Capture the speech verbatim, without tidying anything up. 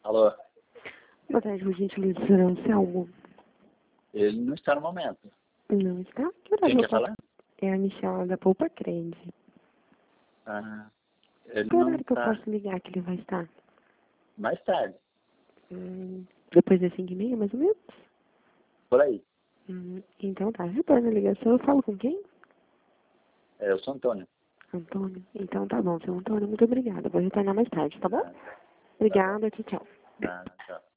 Alô? Boa tarde, por gentileza, senhor Anselmo. Ele não está no momento. Não está? Que Quem horário quer eu posso... falar? É a Michelle da Poupa Crente. Ah, ele Que não horário que eu está. posso ligar que ele vai estar? Mais tarde, Hum, depois das cinco e meia, mais ou menos? por aí. Hum, então tá, retorna a ligação. Eu falo com quem? É, eu sou Antônio. Antônio. Então tá bom, seu Antônio, muito obrigada. Vou retornar mais tarde, tá bom? Ah, tá bom. Obrigada, tchau, tchau. Ah, tchau.